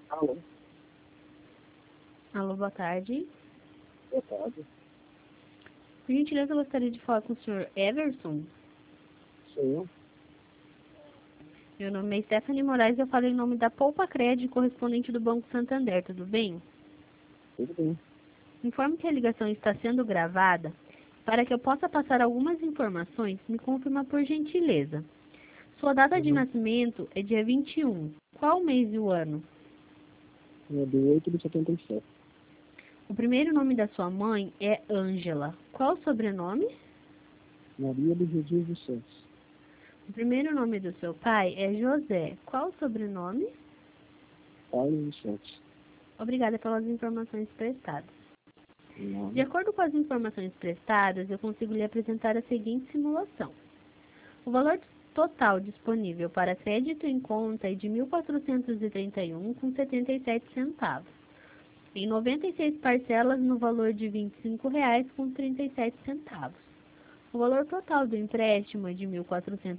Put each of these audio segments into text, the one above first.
Alô? Alô, boa tarde. Boa tarde. Por gentileza, eu gostaria de falar com o senhor Everson. Sou eu. Meu nome é Stephanie Moraes e eu falo em nome da Poupa Cred, correspondente do Banco Santander, tudo bem? Tudo bem. Informo que a ligação está sendo gravada. Para que eu possa passar algumas informações, me confirma por gentileza. Sua data de nascimento é dia 21. Qual o mês e o ano? É do 8 de 77. O primeiro nome da sua mãe é Ângela. Qual o sobrenome? Maria de Jesus dos Santos. O primeiro nome do seu pai é José. Qual o sobrenome? Paulo dos Santos. Obrigada pelas informações prestadas. Nada. De acordo com as informações prestadas, eu consigo lhe apresentar a seguinte simulação. O valor total disponível para crédito em conta é de R$ 1.431,77, em 96 parcelas no valor de R$ 25,37. O valor total do empréstimo é de R$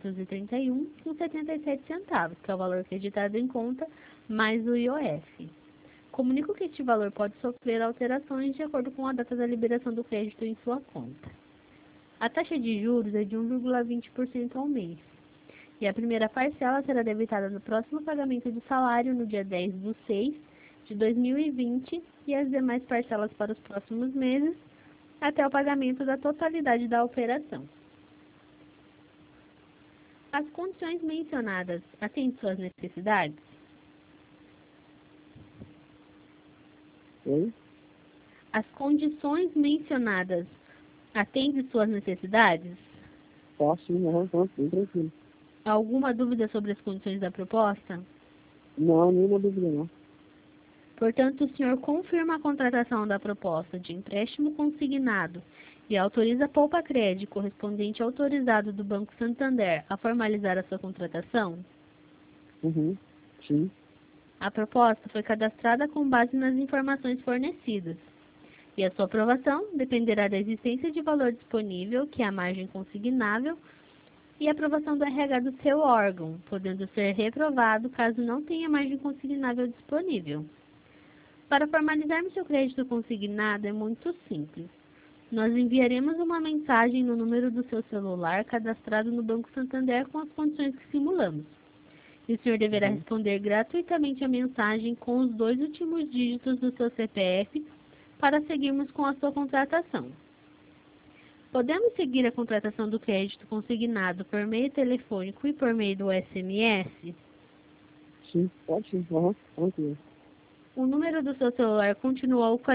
1.431,77, que é o valor acreditado em conta, mais o IOF. Comunico que este valor pode sofrer alterações de acordo com a data da liberação do crédito em sua conta. A taxa de juros é de 1,20% ao mês. E a primeira parcela será debitada no próximo pagamento do salário no dia 10/6 de 2020 e as demais parcelas para os próximos meses até o pagamento da totalidade da operação. As condições mencionadas atendem suas necessidades? Oi? As condições mencionadas atendem suas necessidades? Posso ir, não, bem tranquilo. Alguma dúvida sobre as condições da proposta? Não, nenhuma dúvida não. Portanto, o senhor confirma a contratação da proposta de empréstimo consignado e autoriza a Poupa Cred, correspondente autorizado do Banco Santander, a formalizar a sua contratação? Sim. A proposta foi cadastrada com base nas informações fornecidas. E a sua aprovação dependerá da existência de valor disponível, que é a margem consignável, e a aprovação do RH do seu órgão, podendo ser reprovado caso não tenha margem consignável disponível. Para formalizarmos seu crédito consignado é muito simples. Nós enviaremos uma mensagem no número do seu celular cadastrado no Banco Santander com as condições que simulamos. E o senhor deverá responder gratuitamente a mensagem com os 2 últimos dígitos do seu CPF para seguirmos com a sua contratação. Podemos seguir a contratação do crédito consignado por meio telefônico e por meio do SMS? Sim, pode sim. Tranquilo. O número do seu celular continua o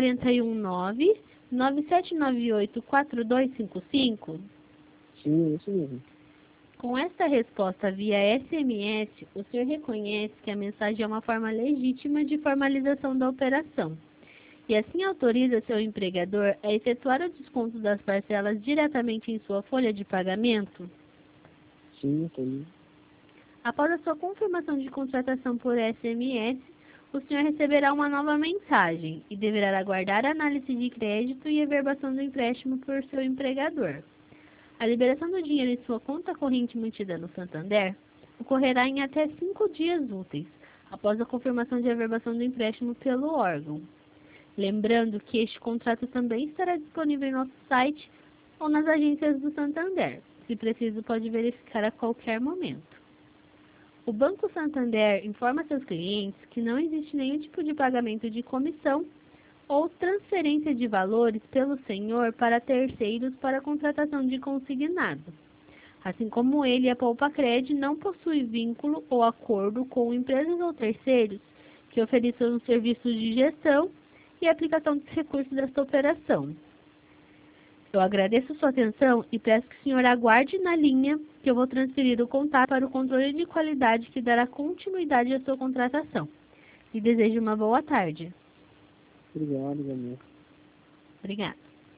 419-9798-4255? Sim, é isso mesmo. Com esta resposta via SMS, o senhor reconhece que a mensagem é uma forma legítima de formalização da operação. E assim autoriza seu empregador a efetuar o desconto das parcelas diretamente em sua folha de pagamento? Sim, entendi. Após a sua confirmação de contratação por SMS, o senhor receberá uma nova mensagem e deverá aguardar a análise de crédito e averbação do empréstimo por seu empregador. A liberação do dinheiro em sua conta corrente mantida no Santander ocorrerá em até 5 dias úteis, após a confirmação de averbação do empréstimo pelo órgão. Lembrando que este contrato também estará disponível em nosso site ou nas agências do Santander. Se preciso, pode verificar a qualquer momento. O Banco Santander informa seus clientes que não existe nenhum tipo de pagamento de comissão ou transferência de valores pelo senhor para terceiros para a contratação de consignado. Assim como ele, a Poupa Cred não possui vínculo ou acordo com empresas ou terceiros que ofereçam serviços de gestão e aplicação dos recursos desta operação. Eu agradeço sua atenção e peço que o senhor aguarde na linha que eu vou transferir o contato para o controle de qualidade que dará continuidade à sua contratação. E desejo uma boa tarde. Obrigado, Daniel. Obrigada.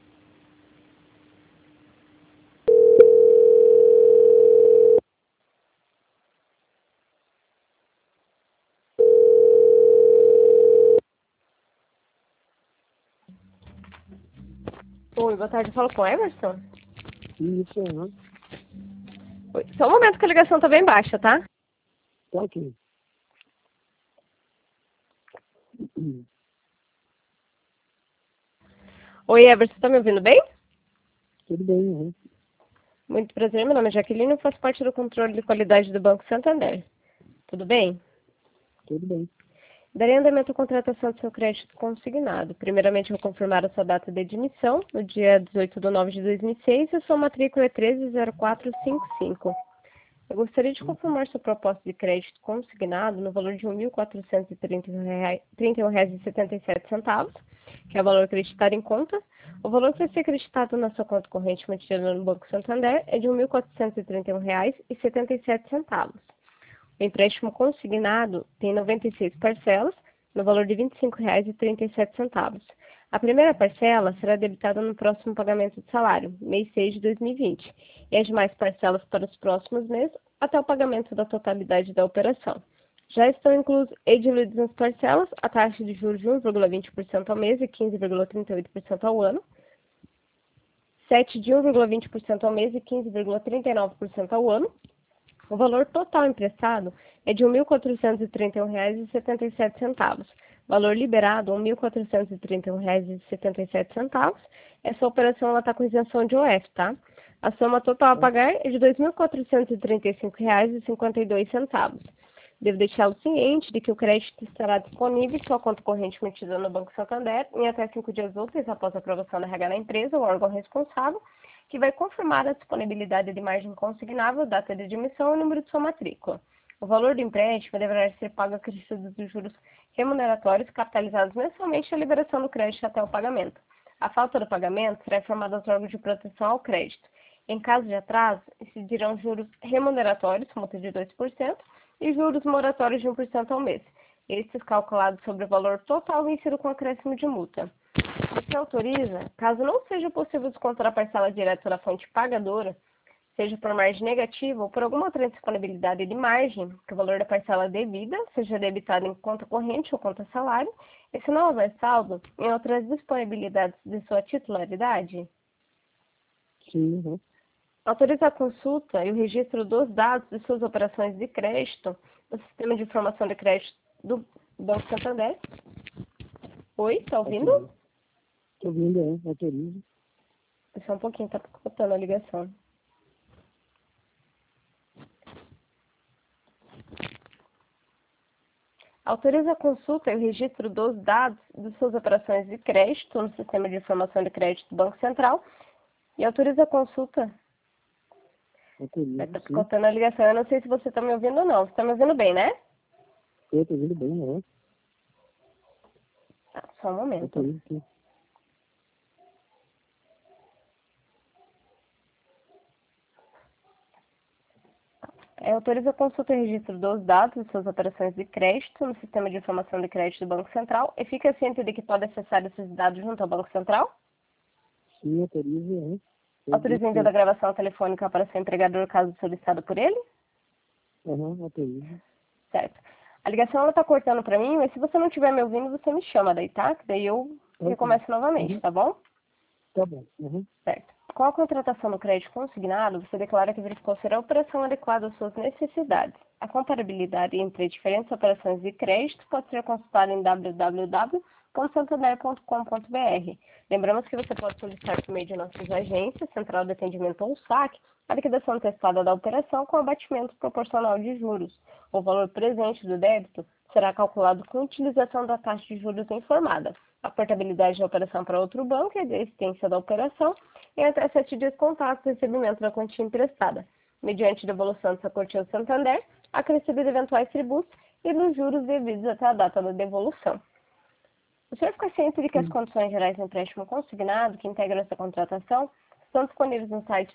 Oi, boa tarde. Eu falo com o Emerson? Isso, né? Oi. Só um momento que a ligação tá bem baixa, tá? Tá ok. Oi, Everson, tá me ouvindo bem? Tudo bem, uhum. Muito prazer, meu nome é Jaqueline, eu faço parte do controle de qualidade do Banco Santander. Tudo bem? Tudo bem. Darei andamento à contratação do seu crédito consignado. Primeiramente, vou confirmar a sua data de admissão, no dia 18/9/2006, e a sua matrícula é 130455. Eu gostaria de confirmar sua proposta de crédito consignado no valor de R$ 1.431,77, que é o valor acreditado em conta. O valor que vai ser acreditado na sua conta corrente mantida no Banco Santander é de R$ 1.431,77. O empréstimo consignado tem 96 parcelas, no valor de R$ 25,37. A primeira parcela será debitada no próximo pagamento de salário, mês 6 de 2020, e as demais parcelas para os próximos meses, até o pagamento da totalidade da operação. Já estão inclusos e diluídos nas parcelas a taxa de juros de 1,20% ao mês e 15,38% ao ano, 7 de 1,20% ao mês e 15,39% ao ano. O valor total emprestado é de R$ 1.431,77. Valor liberado, R$ 1.431,77. Essa operação está com isenção de OF, tá? A soma total a pagar é de R$ 2.435,52. Devo deixá-lo ciente de que o crédito estará disponível em sua conta corrente metida no Banco Santander em até 5 dias úteis após a aprovação da RH na empresa ou órgão responsável, que vai confirmar a disponibilidade de margem consignável, data de admissão e número de sua matrícula. O valor do empréstimo deverá ser pago acrescido dos juros remuneratórios capitalizados mensalmente à liberação do crédito até o pagamento. A falta do pagamento será informada aos órgãos de proteção ao crédito. Em caso de atraso, incidirão juros remuneratórios, multa de 2%, e juros moratórios de 1% ao mês. Estes calculados sobre o valor total vencido com acréscimo de multa. Você autoriza, caso não seja possível descontar a parcela direta da fonte pagadora, seja por margem negativa ou por alguma outra disponibilidade de margem, que o valor da parcela devida seja debitado em conta corrente ou conta salário, e se não houver saldo, em outras disponibilidades de sua titularidade? Sim, uhum. Autoriza a consulta e o registro dos dados de suas operações de crédito no Sistema de Informação de Crédito do Banco Santander. Oi, tá ouvindo? Tô ouvindo, autoriza. Só um pouquinho, tá cortando a ligação. Autoriza a consulta e o registro dos dados de suas operações de crédito no Sistema de Informação de Crédito do Banco Central. E autoriza a consulta. Autoriza, Tá sim. cortando a ligação. Eu não sei se você tá me ouvindo ou não. Você tá me ouvindo bem, né? Eu tô ouvindo bem, uhum. Tá, só um momento. Autoriza, sim. Autoriza a consulta e registro dos dados de suas operações de crédito no Sistema de Informação de Crédito do Banco Central e fica ciente de que pode acessar esses dados junto ao Banco Central. Sim, autoriza, uhum. Autoriza o envio da gravação telefônica para seu empregador caso solicitado por ele. Uhum, autoriza. Certo. A ligação ela tá cortando para mim, mas se você não estiver me ouvindo, você me chama daí, tá? Que daí eu recomeço novamente, Uhum. tá bom? Tá bom, uhum. Certo. Com a contratação do crédito consignado, você declara que verificou ser a operação adequada às suas necessidades. A comparabilidade entre diferentes operações de crédito pode ser consultada em www.santander.com.br. Lembramos que você pode solicitar por meio de nossas agências, Central de Atendimento ou SAC, a liquidação antecipada da operação com abatimento proporcional de juros. O valor presente do débito será calculado com utilização da taxa de juros informada. A portabilidade da operação para outro banco e a existência da operação em até 7 dias contados do recebimento da quantia emprestada, mediante devolução do seu corte ao Santander, acrescido de eventuais tributos e dos juros devidos até a data da devolução. O senhor fica ciente de que as condições gerais do empréstimo consignado que integram essa contratação estão disponíveis no site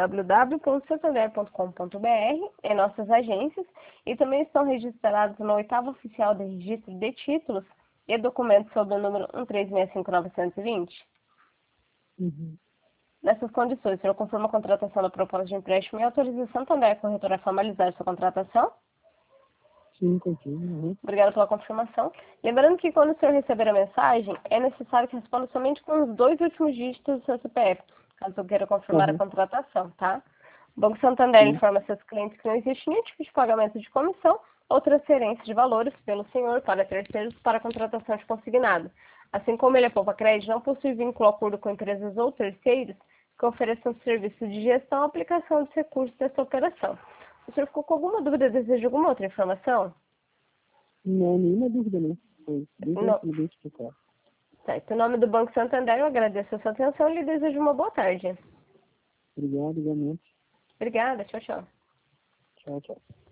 www.santander.com.br, em nossas agências, e também estão registrados no 8º Oficial de Registro de Títulos e documentos sob o número 1365920. Uhum. Nessas condições, o senhor confirma a contratação da proposta de empréstimo e autoriza a Santander, a corretora, a formalizar sua contratação? Sim, contigo, uhum. Obrigada pela confirmação. Lembrando que quando o senhor receber a mensagem, é necessário que responda somente com os 2 últimos dígitos do seu CPF, caso eu queira confirmar a contratação, tá? O Banco Santander Sim. informa seus clientes que não existe nenhum tipo de pagamento de comissão ou transferência de valores pelo senhor para terceiros para contratação de consignado. Assim como ele poupa crédito, não possui vínculo ou acordo com empresas ou terceiros que ofereçam serviço de gestão ou aplicação de recursos dessa operação. O senhor ficou com alguma dúvida? Deseja alguma outra informação? Não, nenhuma dúvida, não. Foi bem Não. tranquilo, bem explicado. Certo. Em nome do Banco Santander, eu agradeço a sua atenção e lhe desejo uma boa tarde. Obrigado, igualmente. Obrigada. Tchau, tchau. Tchau, tchau.